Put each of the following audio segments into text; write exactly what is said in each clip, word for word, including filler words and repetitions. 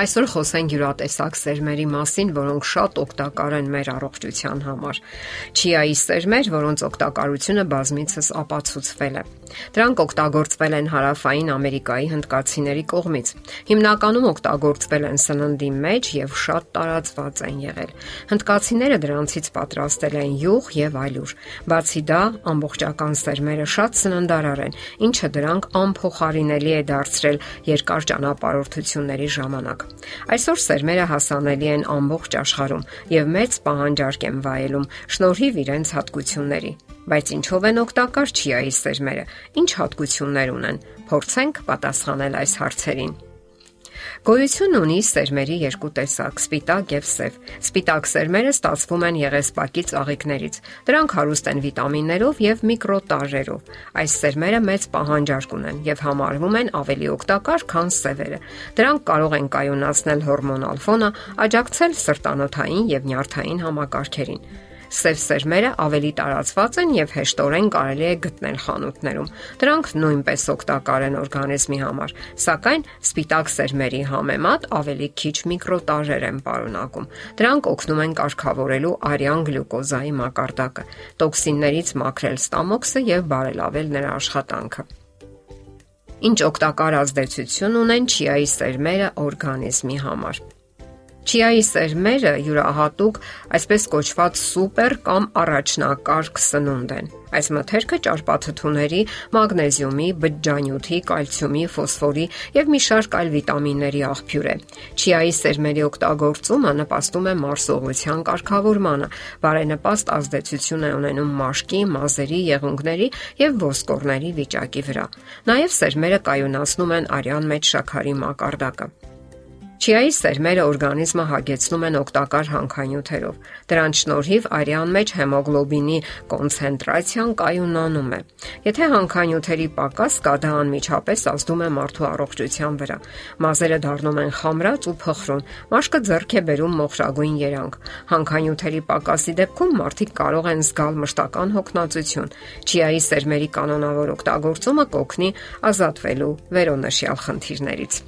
Այսօր խոսենք յուրատեսակ սերմերի մասին, որոնք շատ օգտակար են մեր առողջության համար։ Չիայի սերմեր, որոնց օգտակարությունը բազմիցս ապացուցվել է։ Դրանք օգտագործվել են Հարավային Ամերիկայի հնդկացիների կողմից։ Հիմնականում օգտագործվել են սննդի մեջ եւ շատ տարածված են եղել։ Հնդկացիները դրանցից պատրաստել են յուղ եւ այլուր։ Բացի դա, ամբողջական սերմերը շատ սննդարար են, ինչը դրանք անփոխարինելի է դարձրել երկար ճանապարհորդությունների ժամանակ։ Այսօր սերմերը հասանելի են ամբողջ աշխարհում եւ մեծ պահանջարկ են վայելում շնորհիվ իրենց հատկությունների։ Բայց ինչով են օգտակար չիայի սերմերը? Ինչ հատկություններ ունեն? Փորձենք պատասխանել այս հարցերին։ Գոյություն ունի սերմերի երկու տեսակ՝ սպիտակ եւ սև։ Սպիտակ սերմերը ստացվում են եղեսպակի ծաղիկներից։ Դրանք հարուստ են վիտամիններով եւ միկրոտաժերով։ Այս սերմերը մեծ պահանջարկ ունեն եւ համարվում են ավելի օգտակար, քան սևերը։ Դրանք կարող են կայունացնել հորմոնալ ֆոնը, աջակցել սրտանոթային եւ նյարդային համակարգերին։ Սև սերմերը ավելի տարածված են եւ հեշտորեն կարելի է գտնել խանութներում։ Դրանք նույնպես օգտակար են օրգանիզմի համար, սակայն սպիտակ սերմերի համեմատ ավելի քիչ միկրոտաժեր են պարունակում։ Դրանք օգնում են կարգավորելու արյան գլյուկոզայի մակարդակը, տոքսիններից մաքրել ստամոքսը եւ բարելավել նրա աշխատանքը։ Ինչ օգտակար ազդեցություն ունեն չիայի սերմերը օրգանիզմի համար։ Չիայի սերմերը յուրահատուկ, այսպես կոչված սուպեր կամ առաջնակարգ սնունդ են։ Այս մթերքը ճարպաթթուների, մագնեզիումի, բջջանյութի, կալցիումի, ֆոսֆորի եւ մի շարք այլ վիտամինների աղբյուր է։ Չիայի սերմերի օգտագործումը նպաստում է մարսողության կարգավորմանը, բարենպաստ ազդեցություն է ունենում մաշկի, մազերի, եղունգների եւ ոսկորների վիճակի վրա։ Նաեւ սերմերը կայունացնում են արյան մեջ շաքարի մակարդակը։ Չիայի սերմերը օրգանիզմը հագեցնում են օգտակար հանքանյութերով։ Դրանց շնորհիվ արյան մեջ հեմոգլոբինի կոնցենտրացիան կայունանում է։ Եթե հանքանյութերի պակաս կա, դա անմիջապես ազդում է մարդու առողջության վրա։ Մազերը դառնում են խամրած ու փխրուն, մաշկը ձեռք է բերում մոխրագույն երանգ։ Հանքանյութերի պակասի դեպքում մարդիկ կարող են զգալ մշտական հոգնածություն։ Չիայի սերմերի կանոնավոր օգտագործումը կօգնի ազատվելու վերոնշյալ խնդիրներից։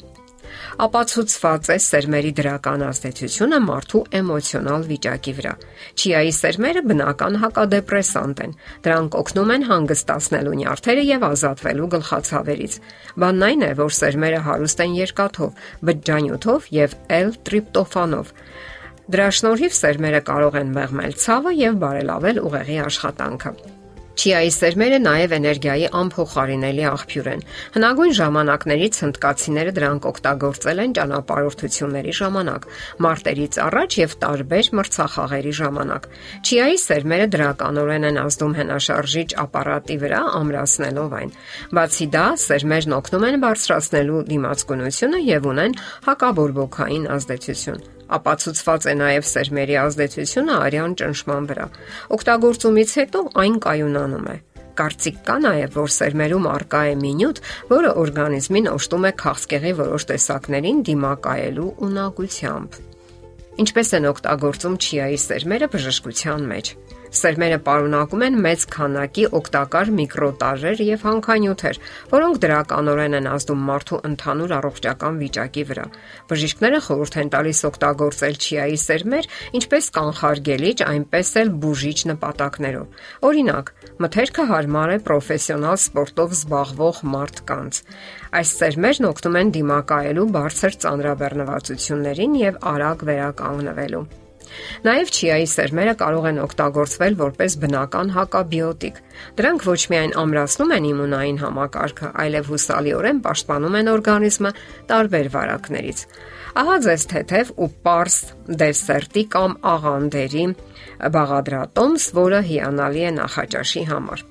Ապացուցված է սերմերի դրական ազդեցությունը մարդու էմոցիոնալ վիճակի վրա։ Չիայի սերմերը բնական հակադեպրեսանտ են։ Դրանք օգնում են հանգստացնելու նյարդերը եւ ազատվելու գլխացավերից։ Բանն այն է, որ սերմերը հարուստ են երկաթով, բջջանյութով եւ L-տրիպտոֆանով։ Դրա շնորհիվ սերմերը կարող են մեղմել ցավը եւ բարելավել ուղեղի աշխատանքը։ Չիայի սերմերը նաև էներգիայի անփոխարինելի աղբյուր են։ Հնագույն ժամանակներից հնդկացիները դրանք օգտագործել են ճանապարհորդությունների ժամանակ, մարտերից առաջ եւ տարբեր մրցախաղերի ժամանակ։ Չիայի սերմերը դրականորեն են ազդում հենաշարժիչ ապարատի վրա, ամրացնելով այն։ Բացի դա, սերմերն օգնում են բարձրացնելու դիմացկունությունը եւ ունեն հակաբորբոքային ազդեցություն։ Ապացուցված է նաև սերմերի ազդեցությունը արյան ճնշման վրա։ Օգտագործումից հետո այն կայունանում է։ Կարծիք կա նաև, որ սերմերում առկա է մի նյութ, որը օրգանիզմին օժտում է քաղցկեղի որոշ տեսակներին դիմակայելու ունակությամբ։ Ինչպես են օգտագործում չիայի սերմերը բժշկության մեջ։ Սերմերը պարունակում են մեծ քանակի օգտակար միկրոտաժեր եւ հանքանյութեր, որոնք դրականորեն են ազդում մարդու ընդհանուր առողջական վիճակի վրա։ Բժիշկները խորհուրդ են տալիս օգտագործել չիայի սերմեր ինչպես կանխարգելիչ, այնպես էլ բուժիչ նպատակներով։ Օրինակ, մթերքը հարմար է պրոֆեսիոնալ սպորտով զբաղվող մարդկանց։ Այս սերմերն օգնում են դիմակայելու բարձր ծանրաբեռնվածություններին եւ արագ վերականգնվելու։ Նաև չիայի սերմերը կարող են օգտագործվել որպես բնական հակաբիոտիկ։ Դրանք ոչ միայն ամրացնում են իմունային համակարգը, այլև հուսալիորեն պաշտպանում են օրգանիզմը տարբեր վարակներից։ Ահա ձեզ թեթև ու պարզ դեսերտի կամ աղանդերի բաղադրատոմս, որը հիանալի է նախաճաշի համար։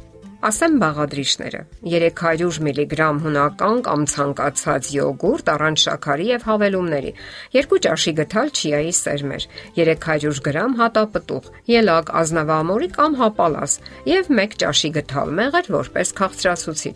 Ասեմ բաղադրիչները. երեք հարյուր միլիգրամ հունական կամ ցանկացած յոգուրտ առանց շաքարի եւ հավելումների, երկու ճաշի գթալ չիայի սերմեր, երեք հարյուր գրամ հատապտուղ, ելակ, ազնավամորի կամ հապալաս եւ մեկ ճաշի գթալ մեղր որպես քաղցրացուցիչ։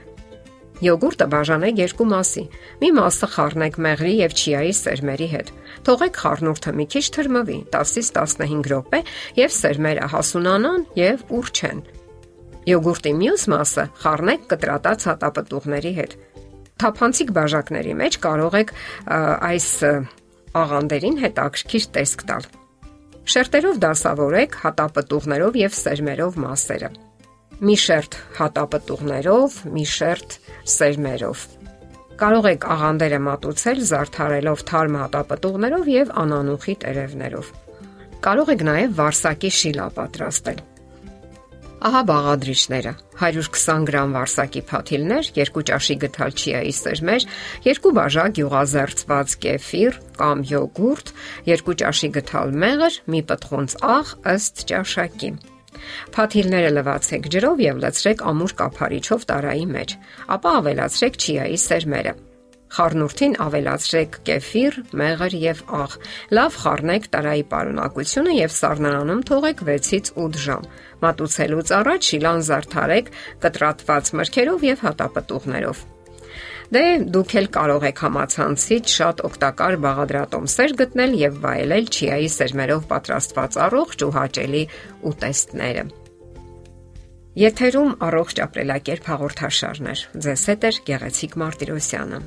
Յոգուրտը բաժանեք երկու մասի։ Մի մասը խառնեք մեղրի եւ չիայի սերմերի հետ։ Թողեք խառնուրդը մի քիչ թրմվի, տասից տասնհինգ րոպե, եւ սերմերը հասունանան եւ ուռչեն։ Յոգուրտի մյուս մասը խառնեք կտրատած հատապտուղների հետ։ թափանցիկ բաժակների մեջ կարող եք այս աղանդերին հետաքրքիր տեսք տալ։ Շերտերով դասավորեք հատապտուղներով եւ սերմերով մասերը։ Մի շերտ հատապտուղներով, մի շերտ սերմերով։ Կարող եք աղանդերը մատուցել զարդարելով թարմ հատապտուղներով եւ անանուխի տերևներով։ Կարող եք նաեւ վարսակի շիլա պատրաստել։ Ահա բաղադրիչները. հարյուր քսան գրամ վարսակի փաթիլներ, երկու ճաշի գթալ չիայի սերմեր, երկու բաժակ յուղազերծված կեֆիր կամ յոգուրտ, երկու ճաշի գթալ մեղր, մի պտղունց աղ ըստ ճաշակի։ Փաթիլները լվացեք ջրով եւ լցրեք ամուր կափարիչով տարայի մեջ, ապա ավելացրեք չիայի սերմերը։ Խառնուրդին ավելացրեք կեֆիր, մեղր եւ աղ։ Լավ խառնեք տարայի պարունակությունը եւ սառնարանում թողեք վեցից ութ ժամ։ Մատուցելուց առաջ շիլան զարդարեք կտրատված մրգերով եւ հատապտուղներով։ Դե դուք էլ կարող եք համացանցից շատ օգտակար բաղադրատոմսեր գտնել եւ վայելել չիայի սերմերով պատրաստված առողջ ու հաճելի ուտեստները։ Եթերում առողջ ապրելակերպ հաղորդաշարներ։ Ձեզ հետ է Գեղեցիկ Մարտիրոսյանը։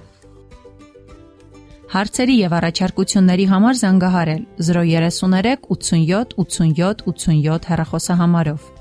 Հարցերի եւ առաջարկությունների համար զանգահարել զրո երեք երեք ութսունյոթ ութսունյոթ ութսունյոթ հեռախոսահամարով։